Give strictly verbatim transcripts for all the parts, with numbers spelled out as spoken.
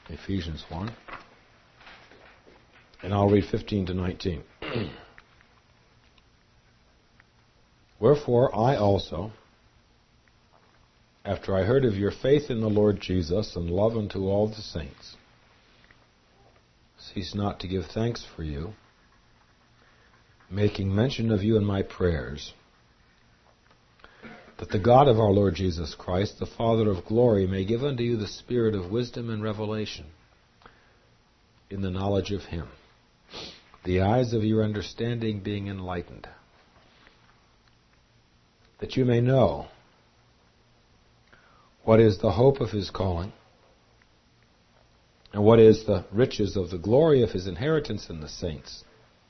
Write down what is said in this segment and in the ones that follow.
Ephesians one. And I'll read fifteen to nineteen. Wherefore I also, after I heard of your faith in the Lord Jesus and love unto all the saints, cease not to give thanks for you, making mention of you in my prayers, that the God of our Lord Jesus Christ, the Father of glory, may give unto you the spirit of wisdom and revelation in the knowledge of him, the eyes of your understanding being enlightened, that you may know what is the hope of his calling, and what is the riches of the glory of his inheritance in the saints,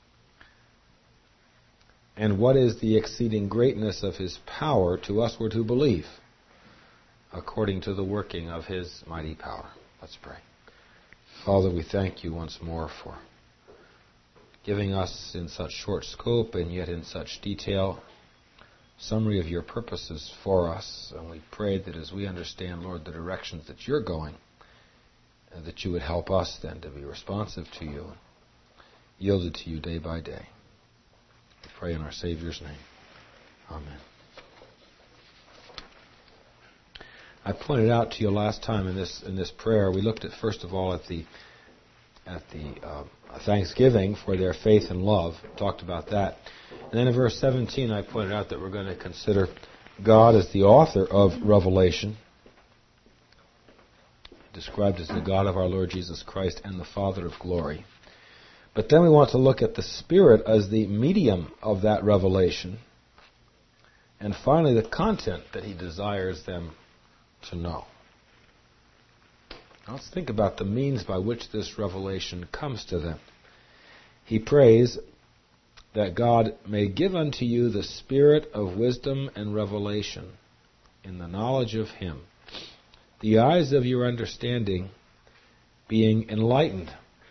and what is the exceeding greatness of his power to us who to believe, according to the working of his mighty power. Let's pray. Father, we thank you once more for giving us in such short scope and yet in such detail summary of your purposes for us. And we pray that as we understand, Lord, the directions that you're going, uh, that you would help us then to be responsive to you, yielded to you day by day. We pray in our Savior's name. Amen. I pointed out to you last time in this in this prayer, we looked at first of all at the at the uh, thanksgiving for their faith and love, talked about that. And then in verse seventeen I pointed out that we're going to consider God as the author of revelation, described as the God of our Lord Jesus Christ and the Father of glory. But then we want to look at the Spirit as the medium of that revelation, and finally the content that he desires them to know. Now let's think about the means by which this revelation comes to them. He prays that God may give unto you the spirit of wisdom and revelation in the knowledge of him, the eyes of your understanding being enlightened.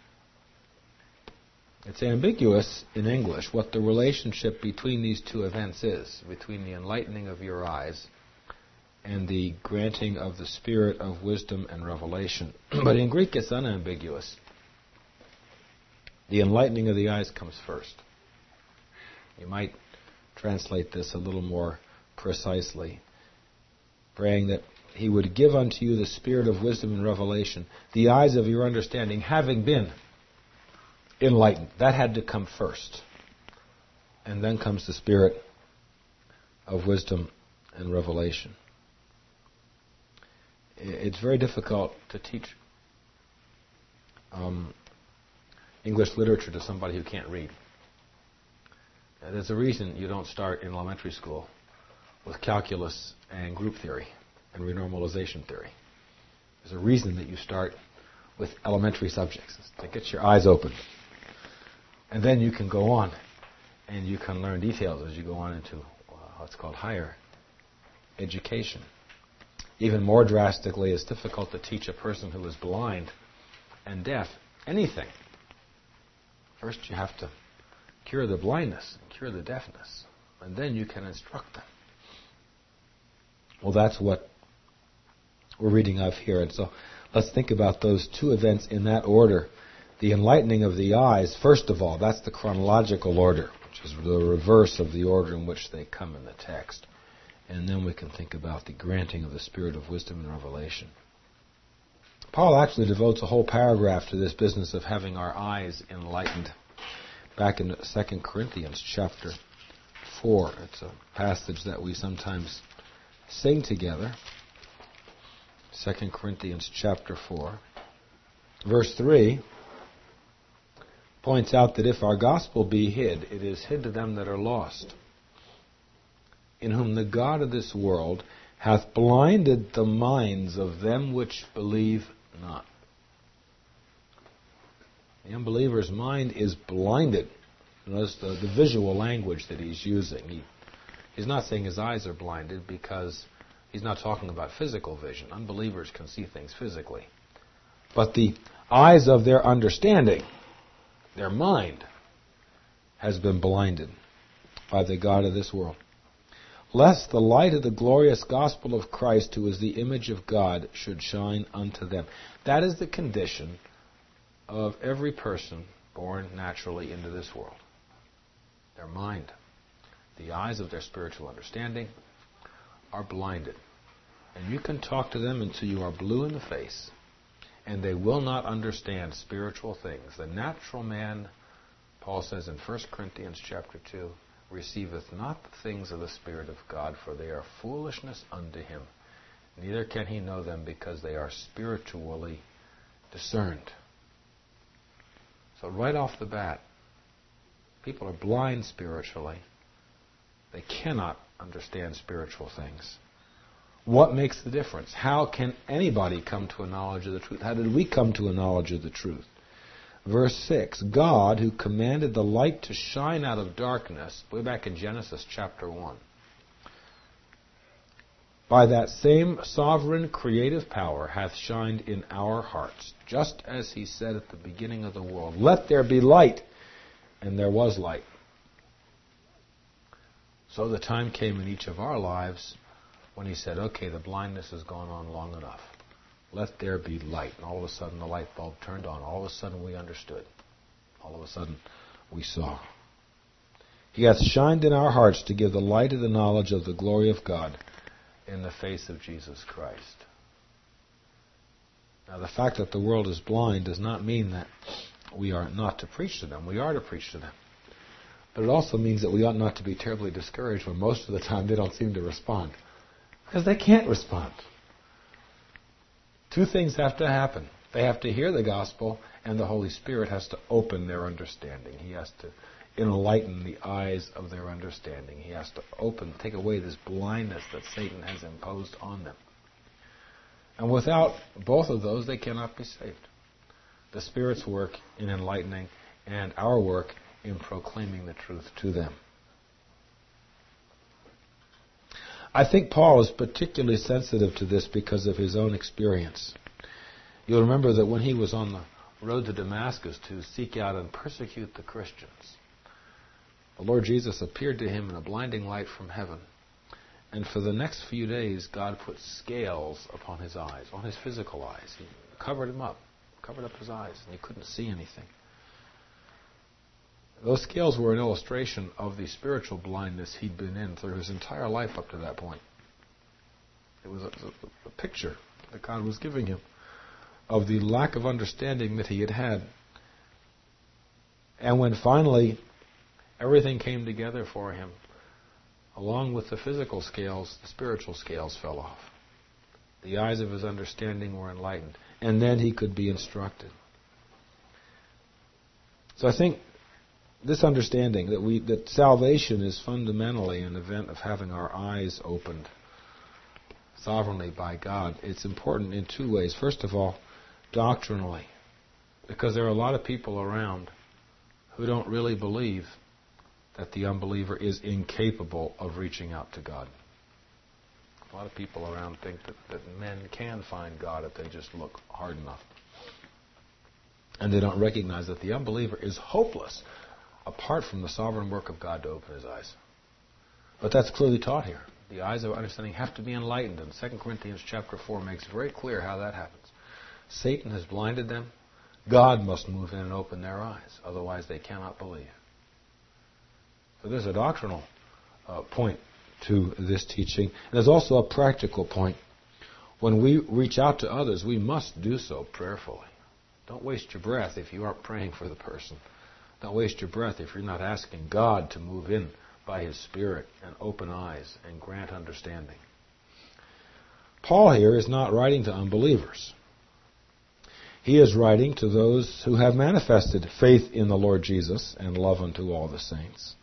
It's ambiguous in English what the relationship between these two events is, between the enlightening of your eyes and the granting of the spirit of wisdom and revelation. But in Greek it's unambiguous. The enlightening of the eyes comes first. You might translate this a little more precisely, praying that he would give unto you the spirit of wisdom and revelation, the eyes of your understanding having been enlightened. That had to come first. And then comes the spirit of wisdom and revelation. It's very difficult to teach um, English literature to somebody who can't read. There's a reason you don't start in elementary school with calculus and group theory and renormalization theory. There's a reason that you start with elementary subjects, to get your eyes open. And then you can go on and you can learn details as you go on into what's called higher education. Even more drastically, it's difficult to teach a person who is blind and deaf anything. First you have to cure the blindness and cure the deafness, and then you can instruct them. Well, that's what we're reading of here. And so let's think about those two events in that order. The enlightening of the eyes, first of all, that's the chronological order, which is the reverse of the order in which they come in the text. And then we can think about the granting of the spirit of wisdom and revelation. Paul actually devotes a whole paragraph to this business of having our eyes enlightened. Back in Second Corinthians chapter four. It's a passage that we sometimes sing together. Second Corinthians chapter four. Verse three points out that if our gospel be hid, it is hid to them that are lost, in whom the God of this world hath blinded the minds of them which believe not. The unbeliever's mind is blinded. Notice the, the visual language that he's using. He, he's not saying his eyes are blinded because he's not talking about physical vision. Unbelievers can see things physically. But the eyes of their understanding, their mind, has been blinded by the God of this world. lest the light of the glorious gospel of Christ, who is the image of God, should shine unto them. That is the condition of every person born naturally into this world. Their mind, the eyes of their spiritual understanding, are blinded. And you can talk to them until you are blue in the face, and they will not understand spiritual things. The natural man, Paul says in First Corinthians chapter two, receiveth not the things of the Spirit of God, for they are foolishness unto him. Neither can he know them, because they are spiritually discerned. So right off the bat, people are blind spiritually. They cannot understand spiritual things. What makes the difference? How can anybody come to a knowledge of the truth? How did we come to a knowledge of the truth? Verse six, God, who commanded the light to shine out of darkness, way back in Genesis chapter one, by that same sovereign creative power hath shined in our hearts, just as he said at the beginning of the world, let there be light, and there was light. So the time came in each of our lives when he said, okay, the blindness has gone on long enough. Let there be light. And all of a sudden the light bulb turned on. All of a sudden we understood. All of a sudden we saw. He hath shined in our hearts to give the light of the knowledge of the glory of God in the face of Jesus Christ. Now the fact that the world is blind does not mean that we are not to preach to them. We are to preach to them. But it also means that we ought not to be terribly discouraged when most of the time they don't seem to respond. Because they can't respond. Two things have to happen. They have to hear the gospel, and the Holy Spirit has to open their understanding. He has to enlighten the eyes of their understanding. He has to open, take away this blindness that Satan has imposed on them. And without both of those, they cannot be saved. The Spirit's work in enlightening and our work in proclaiming the truth to them. I think Paul is particularly sensitive to this because of his own experience. You'll remember that when he was on the road to Damascus to seek out and persecute the Christians, the Lord Jesus appeared to him in a blinding light from heaven. And for the next few days, God put scales upon his eyes, on his physical eyes. He covered him up, covered up his eyes, and he couldn't see anything. Those scales were an illustration of the spiritual blindness he'd been in through his entire life up to that point. It was a, a, a picture that God was giving him of the lack of understanding that he had had. And when finally everything came together for him, along with the physical scales, the spiritual scales fell off. The eyes of his understanding were enlightened. And then he could be instructed. So I think this understanding that we that salvation is fundamentally an event of having our eyes opened sovereignly by God, it's important in two ways. First of all, doctrinally, because there are a lot of people around who don't really believe that the unbeliever is incapable of reaching out to God. A lot of people around think that, that men can find God if they just look hard enough. And they don't recognize that the unbeliever is hopeless apart from the sovereign work of God to open his eyes. But that's clearly taught here. The eyes of understanding have to be enlightened, and Second Corinthians chapter four makes very clear how that happens. Satan has blinded them. God must move in and open their eyes. Otherwise they cannot believe. So there's a doctrinal uh, point to this teaching. And there's also a practical point. When we reach out to others, we must do so prayerfully. Don't waste your breath if you aren't praying for the person. Don't waste your breath if you're not asking God to move in by His Spirit and open eyes and grant understanding. Paul here is not writing to unbelievers. He is writing to those who have manifested faith in the Lord Jesus and love unto all the saints.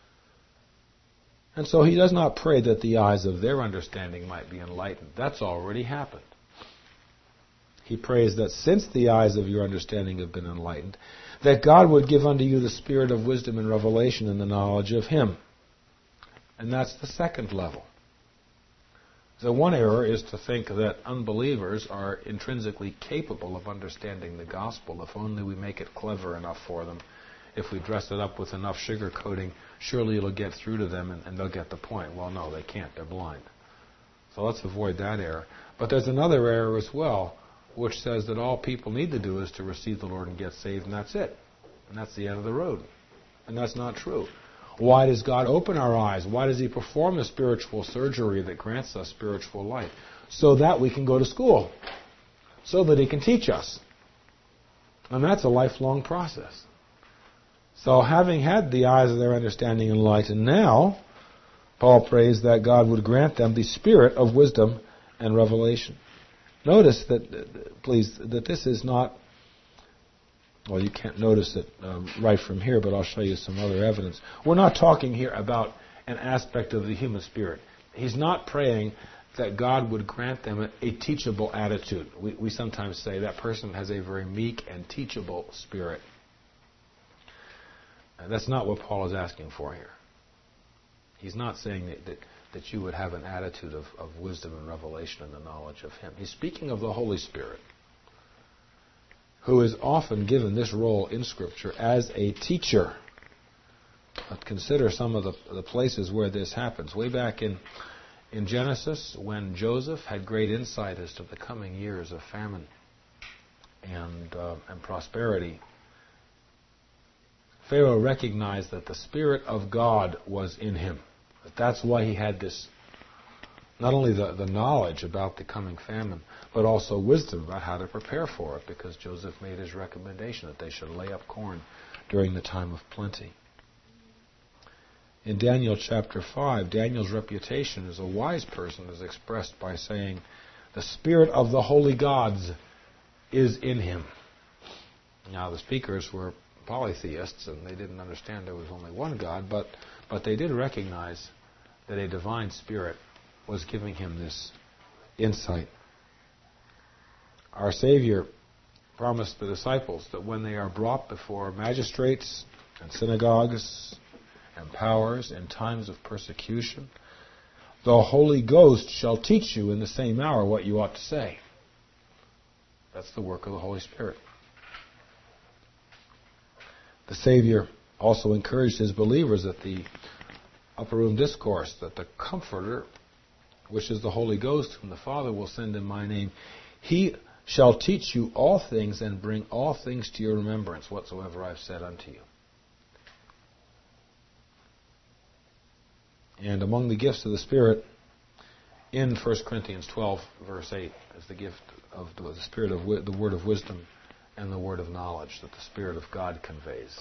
And so he does not pray that the eyes of their understanding might be enlightened. That's already happened. He prays that since the eyes of your understanding have been enlightened, that God would give unto you the spirit of wisdom and revelation in the knowledge of Him. And that's the second level. So one error is to think that unbelievers are intrinsically capable of understanding the gospel if only we make it clever enough for them if we dress it up with enough sugar coating, surely it'll get through to them and, and they'll get the point. Well, no, they can't. They're blind. So let's avoid that error. But there's another error as well, which says that all people need to do is to receive the Lord and get saved, and that's it. And that's the end of the road. And that's not true. Why does God open our eyes? Why does He perform the spiritual surgery that grants us spiritual life? So that we can go to school. So that He can teach us. And that's a lifelong process. So having had the eyes of their understanding enlightened now, Paul prays that God would grant them the spirit of wisdom and revelation. Notice that, please, that this is not, well, you can't notice it um, right from here, but I'll show you some other evidence. We're not talking here about an aspect of the human spirit. He's not praying that God would grant them a, a teachable attitude. We, we sometimes say that person has a very meek and teachable spirit. And that's not what Paul is asking for here. He's not saying that, that, that you would have an attitude of, of wisdom and revelation and the knowledge of Him. He's speaking of the Holy Spirit, who is often given this role in Scripture as a teacher. But consider some of the, the places where this happens. Way back in, in Genesis, when Joseph had great insight as to the coming years of famine and, uh, and prosperity, Pharaoh recognized that the Spirit of God was in him. That's why he had this, not only the, the knowledge about the coming famine, but also wisdom about how to prepare for it, because Joseph made his recommendation that they should lay up corn during the time of plenty. In Daniel chapter five, Daniel's reputation as a wise person is expressed by saying, the Spirit of the holy gods is in him. Now, the speakers were polytheists, and they didn't understand there was only one God, but, but they did recognize that a divine spirit was giving him this insight. Our Savior promised the disciples that when they are brought before magistrates and synagogues and powers in times of persecution, the Holy Ghost shall teach you in the same hour what you ought to say. That's the work of the Holy Spirit. The Savior also encouraged His believers at the Upper Room Discourse that the Comforter, which is the Holy Ghost, whom the Father will send in my name, He shall teach you all things and bring all things to your remembrance whatsoever I've said unto you. And among the gifts of the Spirit, in First Corinthians twelve, verse eight, is the gift of the Spirit of the word of wisdom and the word of knowledge that the Spirit of God conveys.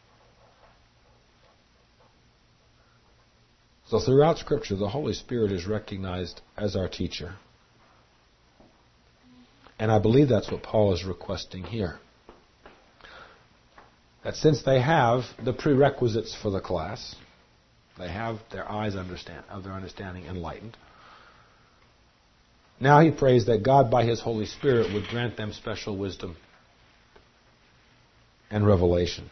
So throughout Scripture, the Holy Spirit is recognized as our teacher. And I believe that's what Paul is requesting here. That since they have the prerequisites for the class, they have their eyes understand, of their understanding enlightened, now he prays that God by His Holy Spirit would grant them special wisdom and revelation.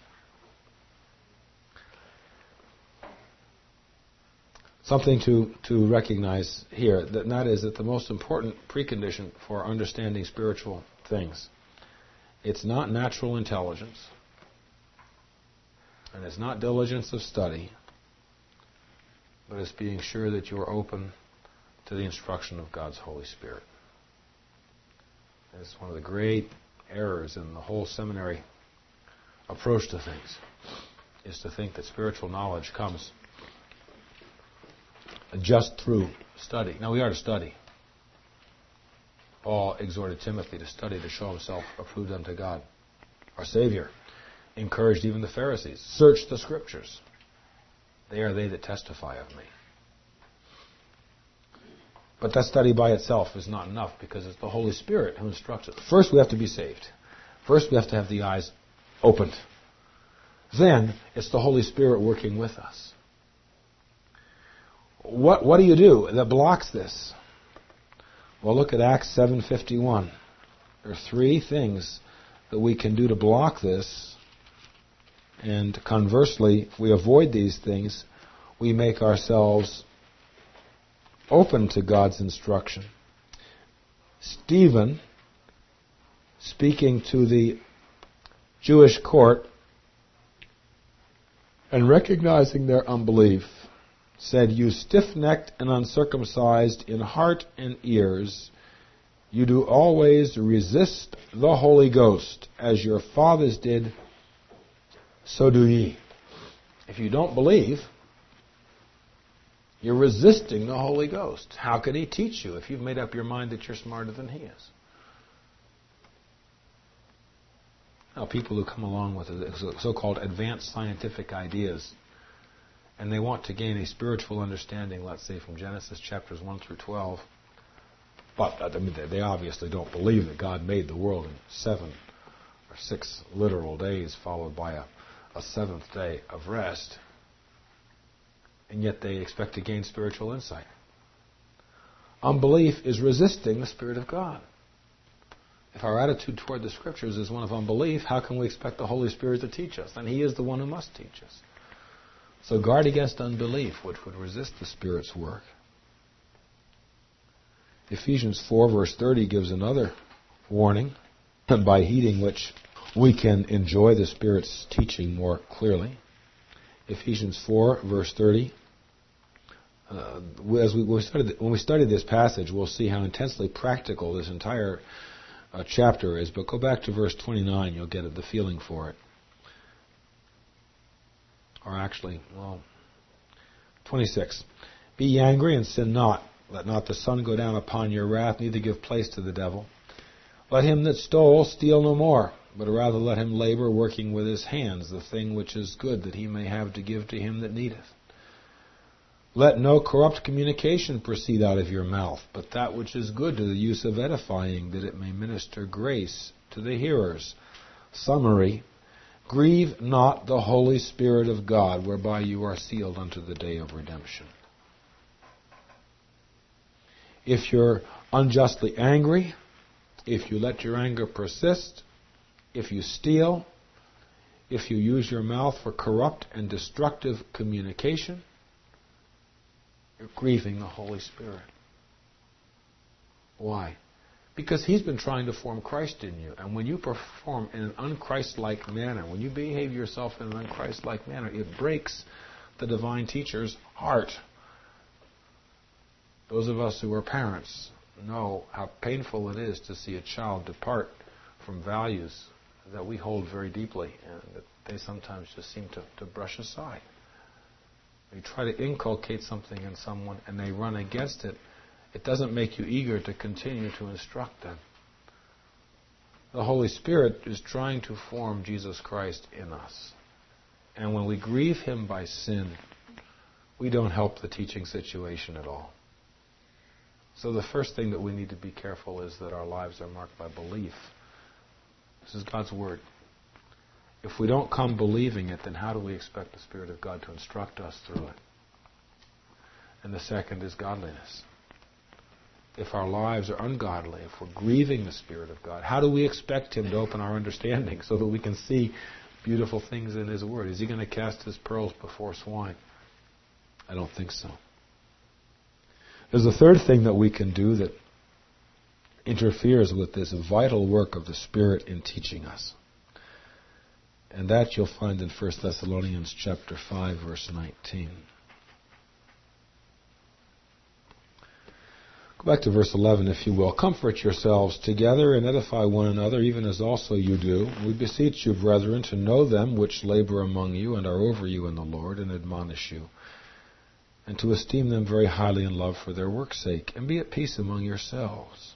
Something to, to recognize here, that that is that the most important precondition for understanding spiritual things, it's not natural intelligence, and it's not diligence of study, but it's being sure that you are open to the instruction of God's Holy Spirit. And it's one of the great errors in the whole seminary approach to things, is to think that spiritual knowledge comes just through study. Now, we are to study. Paul exhorted Timothy to study to show himself approved unto God. Our Savior encouraged even the Pharisees, search the Scriptures. They are they that testify of me. But that study by itself is not enough, because it's the Holy Spirit who instructs us. First, we have to be saved. First, we have to have the eyes opened. Then, it's the Holy Spirit working with us. What, what do you do that blocks this? Well, look at Acts seven fifty-one. There are three things that we can do to block this. And conversely, if we avoid these things, we make ourselves open to God's instruction. Stephen, speaking to the Jewish court, And recognizing their unbelief, said, "You stiff-necked and uncircumcised in heart and ears, you do always resist the Holy Ghost, as your fathers did, so do ye." If you don't believe, you're resisting the Holy Ghost. How can He teach you if you've made up your mind that you're smarter than He is? Now, people who come along with so-called advanced scientific ideas, and they want to gain a spiritual understanding, let's say from Genesis chapters one through twelve, but I mean, they obviously don't believe that God made the world in seven or six literal days, followed by a, a seventh day of rest, and yet they expect to gain spiritual insight. Unbelief is resisting the Spirit of God. If our attitude toward the Scriptures is one of unbelief, how can we expect the Holy Spirit to teach us? And He is the one who must teach us. So guard against unbelief, which would resist the Spirit's work. Ephesians four verse thirty gives another warning, by heeding which we can enjoy the Spirit's teaching more clearly. Ephesians four verse thirty. Uh, as we, we started, when we study this passage, we'll see how intensely practical this entire uh, chapter is. But go back to verse twenty-nine, you'll get the feeling for it. Or actually, well, twenty-six. Be ye angry and sin not. Let not the sun go down upon your wrath, neither give place to the devil. Let him that stole steal no more, but rather let him labor, working with his hands the thing which is good, that he may have to give to him that needeth. Let no corrupt communication proceed out of your mouth, but that which is good to the use of edifying, that it may minister grace to the hearers. Summary: grieve not the Holy Spirit of God, whereby you are sealed unto the day of redemption. If you're unjustly angry, if you let your anger persist, if you steal, if you use your mouth for corrupt and destructive communication, you're grieving the Holy Spirit. Why? Because He's been trying to form Christ in you. And when you perform in an un-Christ-like manner, when you behave yourself in an un-Christ-like manner, it breaks the divine teacher's heart. Those of us who are parents know how painful it is to see a child depart from values that we hold very deeply and that they sometimes just seem to, to brush aside. You try to inculcate something in someone and they run against it. It doesn't make you eager to continue to instruct them. The Holy Spirit is trying to form Jesus Christ in us. And when we grieve Him by sin, we don't help the teaching situation at all. So the first thing that we need to be careful is that our lives are marked by belief. This is God's Word. If we don't come believing it, then how do we expect the Spirit of God to instruct us through it? And the second is godliness. If our lives are ungodly, if we're grieving the Spirit of God, how do we expect Him to open our understanding so that we can see beautiful things in His Word? Is He going to cast His pearls before swine? I don't think so. There's a third thing that we can do that interferes with this vital work of the Spirit in teaching us. And that you'll find in First Thessalonians chapter five, verse nineteen. Go back to verse eleven, if you will. Comfort yourselves together and edify one another, even as also you do. We beseech you, brethren, to know them which labor among you and are over you in the Lord, and admonish you, and to esteem them very highly in love for their work's sake, and be at peace among yourselves.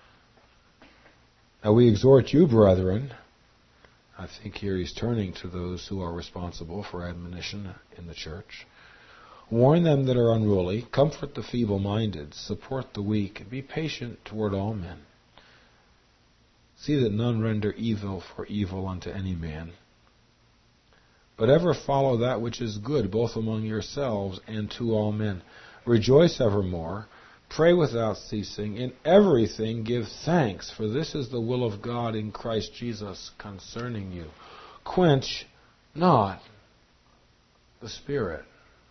Now we exhort you, brethren. I think here he's turning to those who are responsible for admonition in the church. Warn them that are unruly, comfort the feeble-minded, support the weak, and be patient toward all men. See that none render evil for evil unto any man, but ever follow that which is good, both among yourselves and to all men. Rejoice evermore, pray without ceasing, in everything give thanks, for this is the will of God in Christ Jesus concerning you. Quench not the Spirit.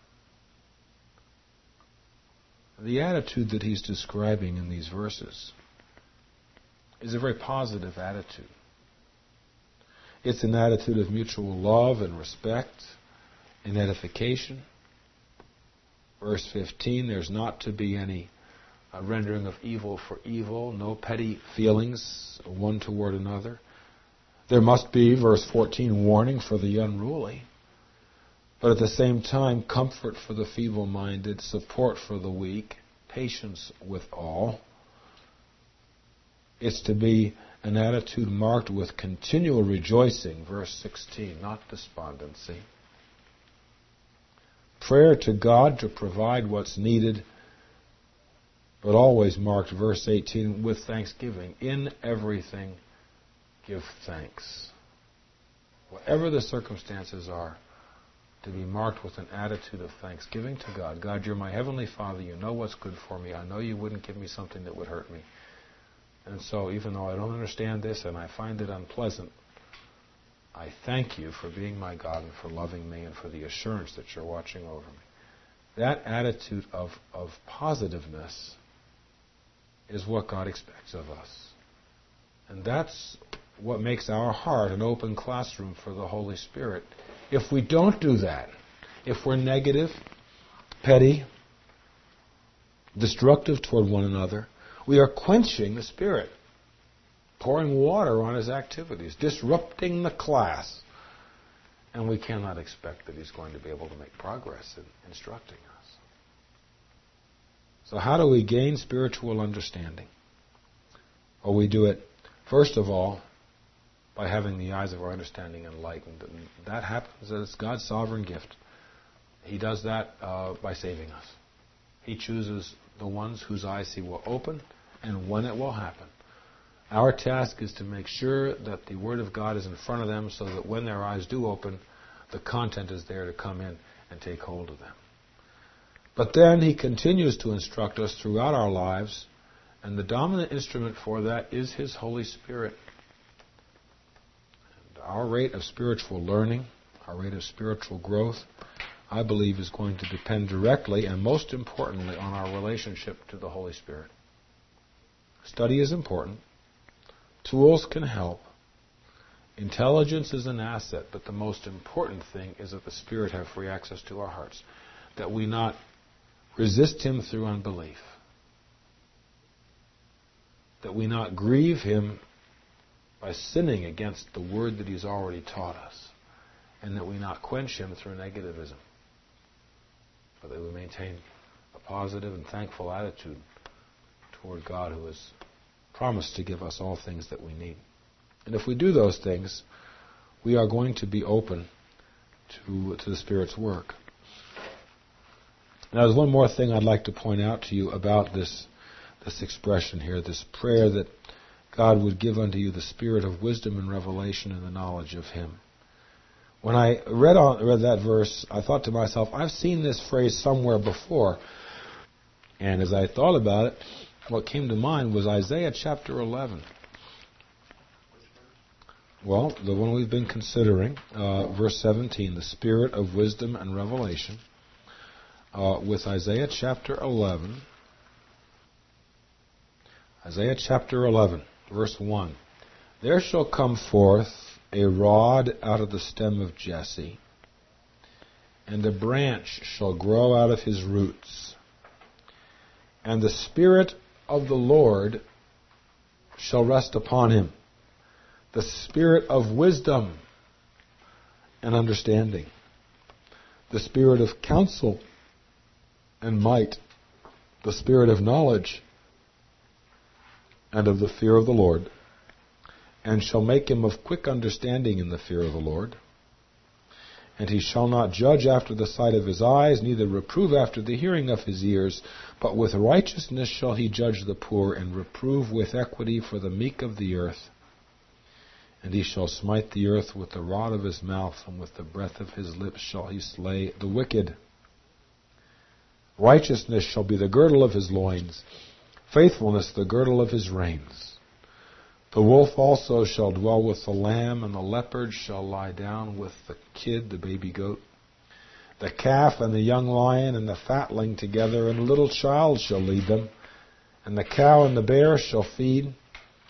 The attitude that he's describing in these verses is a very positive attitude. It's an attitude of mutual love and respect in edification. Verse fifteen, there's not to be any uh, rendering of evil for evil, no petty feelings one toward another. There must be, verse fourteen, warning for the unruly, but at the same time, comfort for the feeble-minded, support for the weak, patience with all. It's to be an attitude marked with continual rejoicing, verse sixteen, not despondency. Prayer to God to provide what's needed, but always marked, verse eighteen, with thanksgiving. In everything, give thanks. Whatever the circumstances are, to be marked with an attitude of thanksgiving to God. God, you're my heavenly Father. You know what's good for me. I know you wouldn't give me something that would hurt me. And so even though I don't understand this and I find it unpleasant, I thank you for being my God and for loving me and for the assurance that you're watching over me. That attitude of, of positiveness is what God expects of us. And that's what makes our heart an open classroom for the Holy Spirit. If we don't do that, if we're negative, petty, destructive toward one another, we are quenching the Spirit, pouring water on His activities, disrupting the class. And we cannot expect that He's going to be able to make progress in instructing us. So how do we gain spiritual understanding? Well, we do it, first of all, by having the eyes of our understanding enlightened. And that happens as God's sovereign gift. He does that uh, by saving us. He chooses the ones whose eyes He will open and when it will happen. Our task is to make sure that the Word of God is in front of them so that when their eyes do open, the content is there to come in and take hold of them. But then He continues to instruct us throughout our lives, and the dominant instrument for that is His Holy Spirit. And our rate of spiritual learning, our rate of spiritual growth, I believe is going to depend directly and most importantly on our relationship to the Holy Spirit. Study is important. Tools can help. Intelligence is an asset, but the most important thing is that the Spirit have free access to our hearts, that we not resist Him through unbelief, that we not grieve Him by sinning against the Word that He's already taught us, and that we not quench Him through negativism, but that we maintain a positive and thankful attitude toward God who has promised to give us all things that we need. And if we do those things, we are going to be open to, to the Spirit's work. Now, there's one more thing I'd like to point out to you about this, this expression here, this prayer that God would give unto you the spirit of wisdom and revelation and the knowledge of Him. When I read, on, read that verse, I thought to myself, I've seen this phrase somewhere before. And as I thought about it, what came to mind was Isaiah chapter eleven. Well, the one we've been considering, uh, verse seventeen, the spirit of wisdom and revelation, uh, with Isaiah chapter eleven. Isaiah chapter eleven, verse one. There shall come forth a rod out of the stem of Jesse, and a branch shall grow out of his roots. And the Spirit of the Lord shall rest upon him, the Spirit of wisdom and understanding, the Spirit of counsel and might, the Spirit of knowledge and of the fear of the Lord, and shall make him of quick understanding in the fear of the Lord. And he shall not judge after the sight of his eyes, neither reprove after the hearing of his ears, but with righteousness shall he judge the poor, and reprove with equity for the meek of the earth. And he shall smite the earth with the rod of his mouth, and with the breath of his lips shall he slay the wicked. Righteousness shall be the girdle of his loins, faithfulness the girdle of his reins. The wolf also shall dwell with the lamb, and the leopard shall lie down with the kid, the baby goat. The calf and the young lion and the fatling together, and a little child shall lead them. And the cow and the bear shall feed.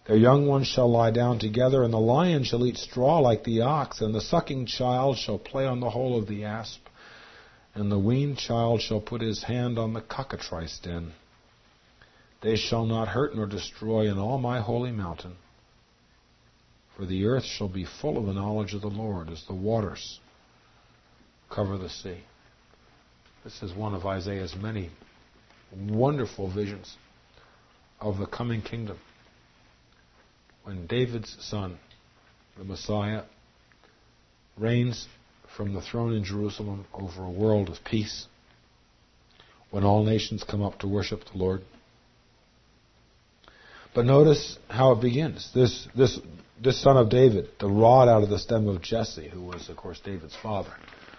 Their young ones shall lie down together, and the lion shall eat straw like the ox, and the sucking child shall play on the hole of the asp, and the weaned child shall put his hand on the cockatrice den. They shall not hurt nor destroy in all my holy mountain, for the earth shall be full of the knowledge of the Lord as the waters cover the sea. This is one of Isaiah's many wonderful visions of the coming kingdom, when David's son, the Messiah, reigns from the throne in Jerusalem over a world of peace, when all nations come up to worship the Lord. But notice how it begins. This, this, this son of David, the rod out of the stem of Jesse, who was, of course, David's father.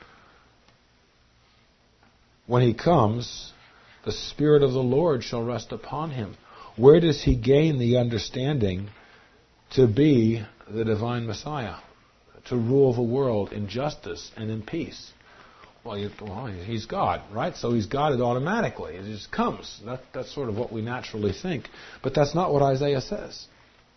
When he comes, the Spirit of the Lord shall rest upon him. Where does he gain the understanding to be the divine Messiah, to rule the world in justice and in peace? Well, you, well, he's God, right? So he's God it automatically. It just comes. That, that's sort of what we naturally think. But that's not what Isaiah says.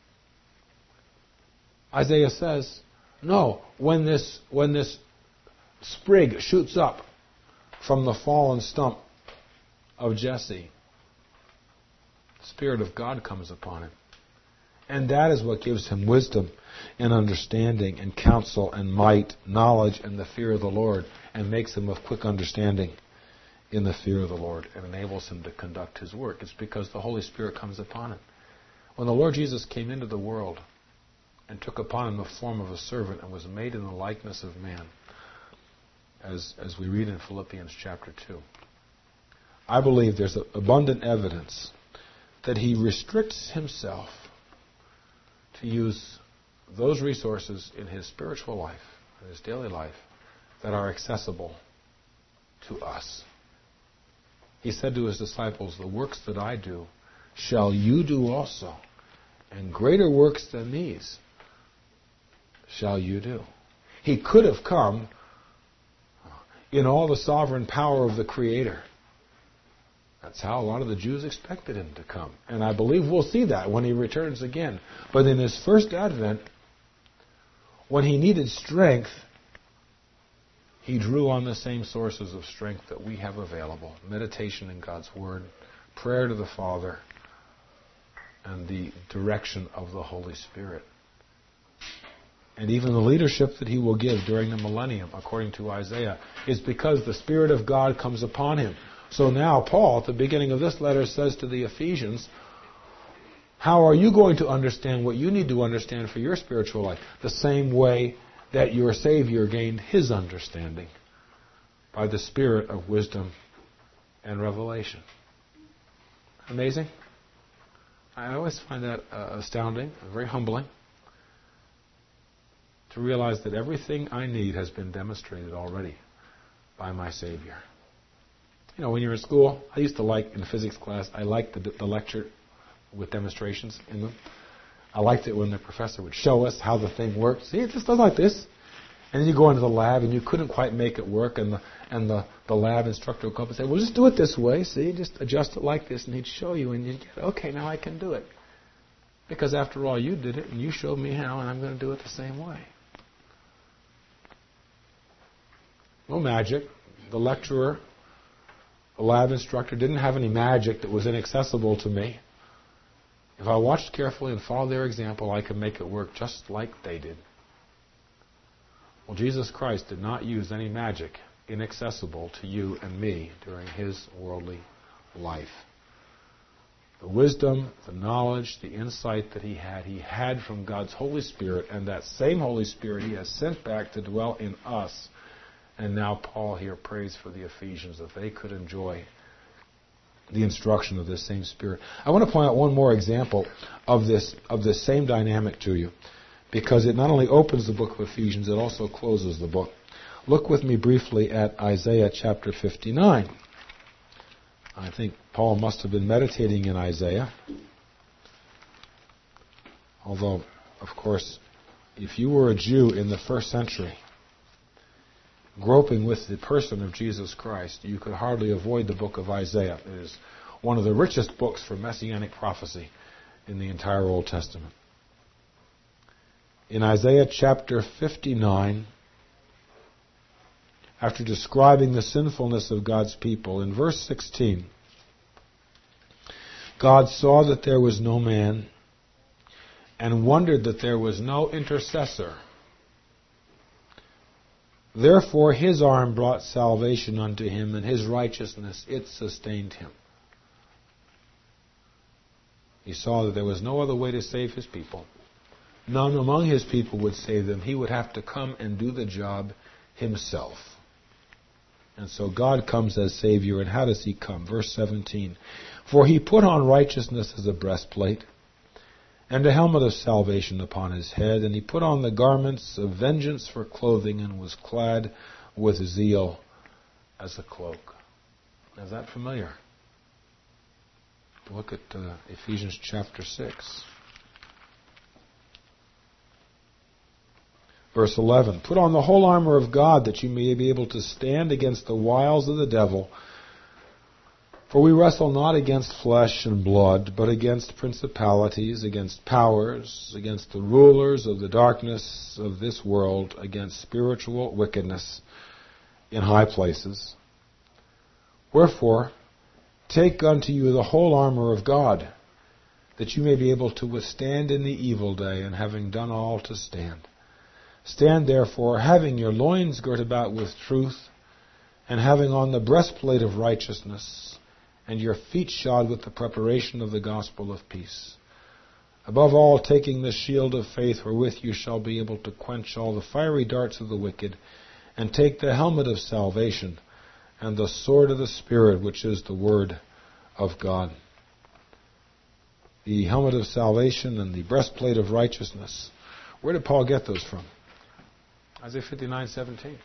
Isaiah says, no, when this, when this sprig shoots up from the fallen stump of Jesse, the Spirit of God comes upon him. And that is what gives him wisdom and understanding and counsel and might, knowledge and the fear of the Lord, and makes him of quick understanding in the fear of the Lord and enables him to conduct his work. It's because the Holy Spirit comes upon him. When the Lord Jesus came into the world and took upon him the form of a servant and was made in the likeness of man, as, as we read in Philippians chapter two, I believe there's abundant evidence that he restricts himself to use those resources in his spiritual life, in his daily life, that are accessible to us. He said to his disciples, the works that I do shall you do also, and greater works than these shall you do. He could have come in all the sovereign power of the Creator. That's how a lot of the Jews expected him to come. And I believe we'll see that when he returns again. But in his first advent, when he needed strength, he drew on the same sources of strength that we have available. Meditation in God's Word, prayer to the Father, and the direction of the Holy Spirit. And even the leadership that he will give during the millennium, according to Isaiah, is because the Spirit of God comes upon him. So now Paul, at the beginning of this letter, says to the Ephesians, how are you going to understand what you need to understand for your spiritual life? The same way that your Savior gained his understanding, by the Spirit of wisdom and revelation. Amazing? I always find that uh, astounding, very humbling, to realize that everything I need has been demonstrated already by my Savior. You know, when you're in school, I used to like, in physics class, I liked the, the lecture with demonstrations in them. I liked it when the professor would show us how the thing worked. See, it just does like this. And then you go into the lab and you couldn't quite make it work, and the and the, the lab instructor would come up and say, well, just do it this way, see, just adjust it like this, and he'd show you, and you'd get, okay, now I can do it. Because after all, you did it, and you showed me how, and I'm going to do it the same way. No magic. The lecturer, the lab instructor didn't have any magic that was inaccessible to me. If I watched carefully and followed their example, I could make it work just like they did. Well, Jesus Christ did not use any magic inaccessible to you and me during his worldly life. The wisdom, the knowledge, the insight that he had, he had from God's Holy Spirit, and that same Holy Spirit he has sent back to dwell in us. And now Paul here prays for the Ephesians that they could enjoy the instruction of this same Spirit. I want to point out one more example of this of this same dynamic to you, because it not only opens the book of Ephesians, it also closes the book. Look with me briefly at Isaiah chapter fifty-nine. I think Paul must have been meditating in Isaiah. Although, of course, if you were a Jew in the first century, groping with the person of Jesus Christ, you could hardly avoid the book of Isaiah. It is one of the richest books for Messianic prophecy in the entire Old Testament. In Isaiah chapter fifty-nine, after describing the sinfulness of God's people, in verse sixteen, God saw that there was no man and wondered that there was no intercessor. Therefore his arm brought salvation unto him, and his righteousness, it sustained him. He saw that there was no other way to save his people. None among his people would save them. He would have to come and do the job himself. And so God comes as Savior. And how does He come? Verse seventeen. For He put on righteousness as a breastplate, and a helmet of salvation upon His head, and He put on the garments of vengeance for clothing, and was clad with zeal as a cloak. Is that familiar? Look at uh, Ephesians chapter six. Verse eleven, put on the whole armor of God, that you may be able to stand against the wiles of the devil. For we wrestle not against flesh and blood, but against principalities, against powers, against the rulers of the darkness of this world, against spiritual wickedness in high places. Wherefore, take unto you the whole armor of God, that you may be able to withstand in the evil day, and having done all, to stand. Stand therefore, having your loins girt about with truth, and having on the breastplate of righteousness, and your feet shod with the preparation of the gospel of peace. Above all, taking the shield of faith, wherewith you shall be able to quench all the fiery darts of the wicked, and take the helmet of salvation, and the sword of the Spirit, which is the word of God. The helmet of salvation and the breastplate of righteousness. Where did Paul get those from? Isaiah fifty-nine seventeen.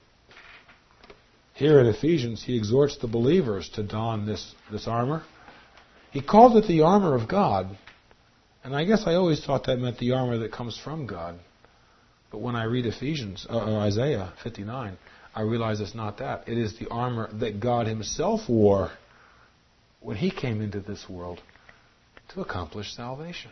Here in Ephesians, he exhorts the believers to don this, this armor. He called it the armor of God. And I guess I always thought that meant the armor that comes from God. But when I read Ephesians, uh, or Isaiah fifty-nine, I realize it's not that. It is the armor that God Himself wore when He came into this world to accomplish salvation.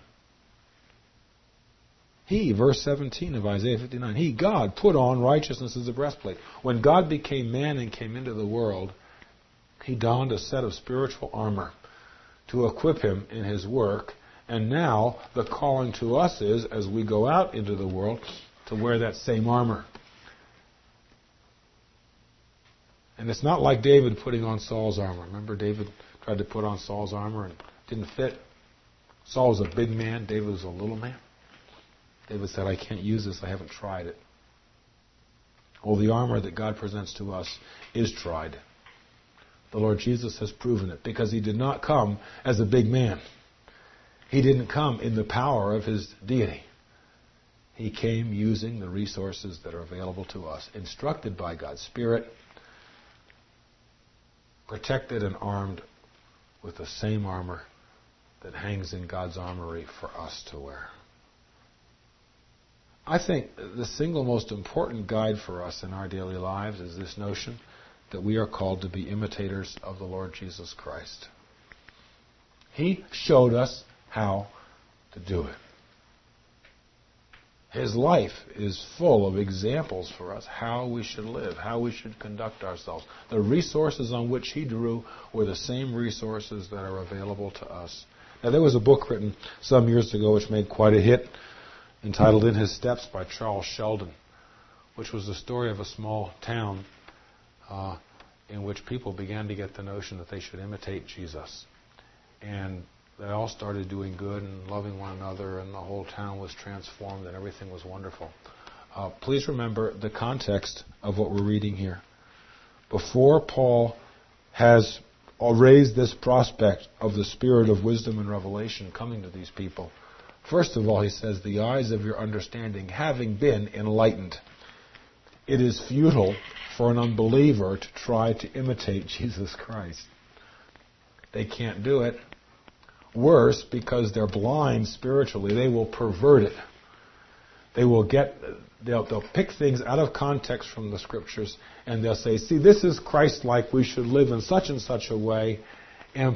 He, verse seventeen of Isaiah fifty-nine, He, God, put on righteousness as a breastplate. When God became man and came into the world, He donned a set of spiritual armor to equip Him in His work. And now the calling to us is, as we go out into the world, to wear that same armor. And it's not like David putting on Saul's armor. Remember, David tried to put on Saul's armor and it didn't fit. Saul was a big man. David was a little man. David said, I can't use this. I haven't tried it. Well, the armor that God presents to us is tried. The Lord Jesus has proven it, because He did not come as a big man. He didn't come in the power of His deity. He came using the resources that are available to us, instructed by God's Spirit, protected and armed with the same armor that hangs in God's armory for us to wear. I think the single most important guide for us in our daily lives is this notion that we are called to be imitators of the Lord Jesus Christ. He showed us how to do it. His life is full of examples for us how we should live, how we should conduct ourselves. The resources on which He drew were the same resources that are available to us. Now, there was a book written some years ago which made quite a hit, entitled In His Steps by Charles Sheldon, which was the story of a small town uh, in which people began to get the notion that they should imitate Jesus. And they all started doing good and loving one another, and the whole town was transformed and everything was wonderful. Uh, please remember the context of what we're reading here. Before Paul has raised this prospect of the spirit of wisdom and revelation coming to these people, first of all, he says, the eyes of your understanding having been enlightened. It is futile for an unbeliever to try to imitate Jesus Christ. They can't do it. Worse, because they're blind spiritually, they will pervert it. They will get, they'll, they'll pick things out of context from the Scriptures, and they'll say, see, this is Christ-like, we should live in such and such a way, and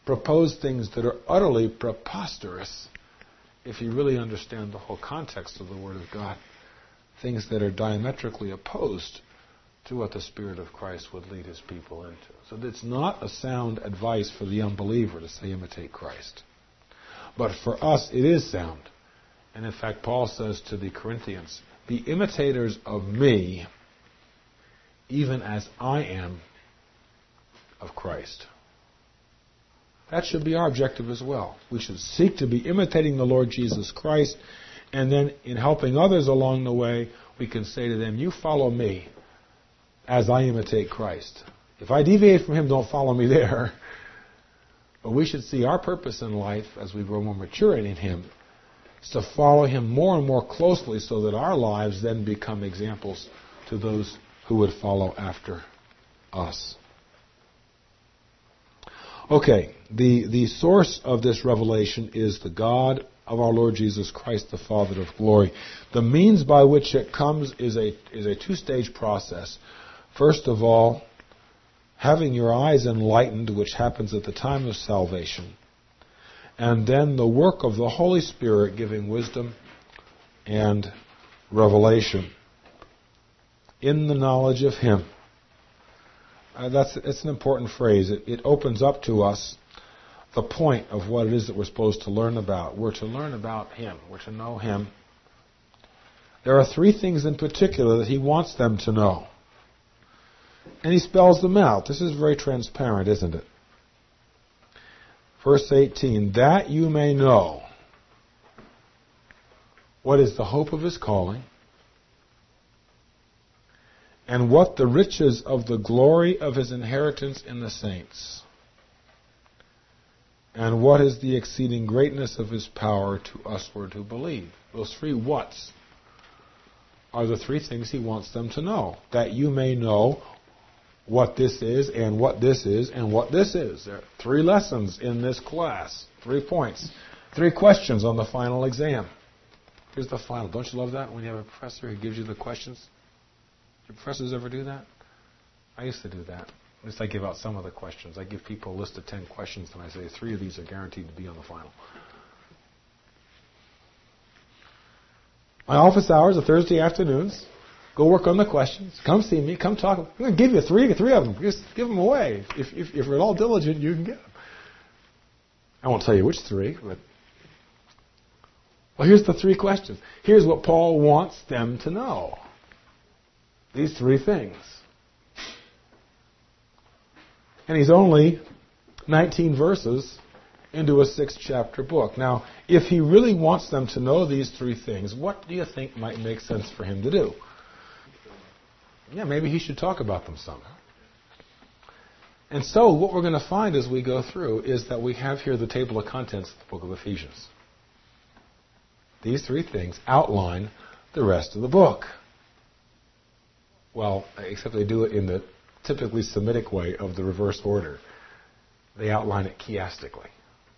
propose things that are utterly preposterous if you really understand the whole context of the Word of God. Things that are diametrically opposed to what the Spirit of Christ would lead His people into. So it's not a sound advice for the unbeliever to say imitate Christ. But for us it is sound. And in fact, Paul says to the Corinthians, be imitators of me, even as I am of Christ. That should be our objective as well. We should seek to be imitating the Lord Jesus Christ, and then in helping others along the way, we can say to them, you follow me as I imitate Christ. If I deviate from Him, don't follow me there. But we should see our purpose in life as we grow more mature in Him is to follow Him more and more closely so that our lives then become examples to those who would follow after us. Okay, the, the source of this revelation is the God of our Lord Jesus Christ, the Father of glory. The means by which it comes is a, is a two-stage process. First of all, having your eyes enlightened, which happens at the time of salvation. And then the work of the Holy Spirit giving wisdom and revelation in the knowledge of Him. Uh, that's, that's an important phrase. It, it opens up to us the point of what it is that we're supposed to learn about. We're to learn about Him. We're to know Him. There are three things in particular that He wants them to know. And He spells them out. This is very transparent, isn't it? Verse eighteen, that you may know what is the hope of His calling, and what the riches of the glory of His inheritance in the saints, and what is the exceeding greatness of His power to usward who believe. Those three whats are the three things He wants them to know. That you may know what this is, and what this is, and what this is. There are three lessons in this class. Three points. Three questions on the final exam. Here's the final. Don't you love that when you have a professor who gives you the questions? Do professors ever do that? I used to do that. At least I give out some of the questions. I give people a list of ten questions, and I say three of these are guaranteed to be on the final. My office hours are Thursday afternoons. Go work on the questions. Come see me. Come talk. I'm going to give you three, three of them. Just give them away. If, if, if you're at all diligent, you can get them. I won't tell you which three, but... Well, here's the three questions. Here's what Paul wants them to know. These three things. And he's only nineteen verses into a six-chapter book. Now, if he really wants them to know these three things, what do you think might make sense for him to do? Yeah, maybe he should talk about them some. And so what we're going to find as we go through is that we have here the table of contents of the book of Ephesians. These three things outline the rest of the book. Well, except they do it in the typically Semitic way of the reverse order. They outline it chiastically.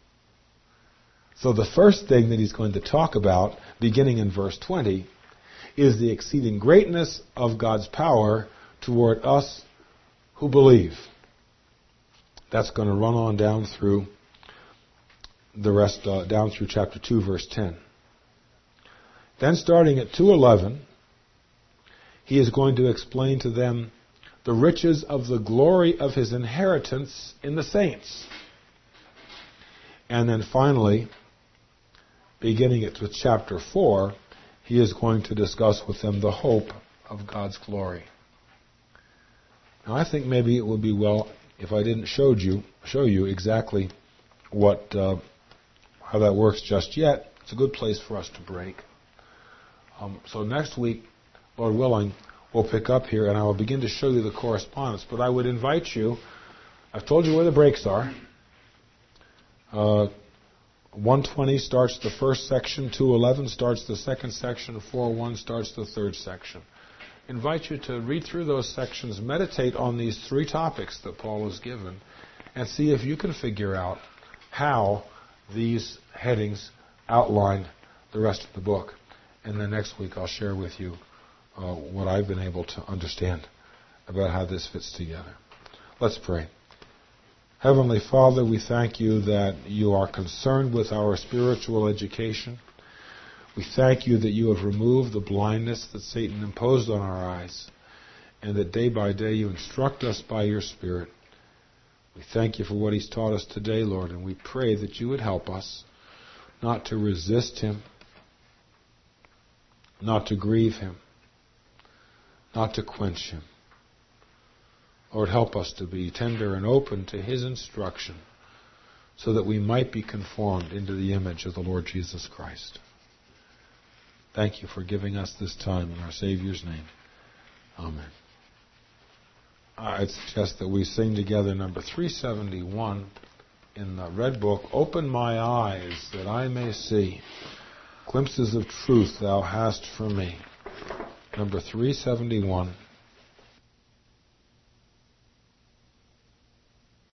So the first thing that he's going to talk about, beginning in verse twenty, is the exceeding greatness of God's power toward us who believe. That's going to run on down through the rest, uh, down through chapter two, verse ten. Then starting at two eleven, he is going to explain to them the riches of the glory of His inheritance in the saints. And then finally, beginning it with chapter four, he is going to discuss with them the hope of God's glory. Now, I think maybe it would be well if I didn't showed you, show you exactly what uh, how that works just yet. It's a good place for us to break. Um, so next week, Lord willing, we'll pick up here, and I will begin to show you the correspondence. But I would invite you, I've told you where the breaks are. Uh, one twenty starts the first section, two eleven starts the second section, four one starts the third section. Invite you to read through those sections, meditate on these three topics that Paul has given, and see if you can figure out how these headings outline the rest of the book. And then next week I'll share with you uh, what I've been able to understand about how this fits together. Let's pray. Heavenly Father, we thank you that you are concerned with our spiritual education. We thank you that you have removed the blindness that Satan imposed on our eyes, and that day by day you instruct us by your Spirit. We thank you for what he's taught us today, Lord, and we pray that you would help us not to resist him, not to grieve him, not to quench him. Lord, help us to be tender and open to his instruction so that we might be conformed into the image of the Lord Jesus Christ. Thank you for giving us this time in our Savior's name. Amen. I'd suggest that we sing together number three seventy-one in the Red Book, Open My Eyes that I may see glimpses of truth thou hast for me. Number three seventy-one.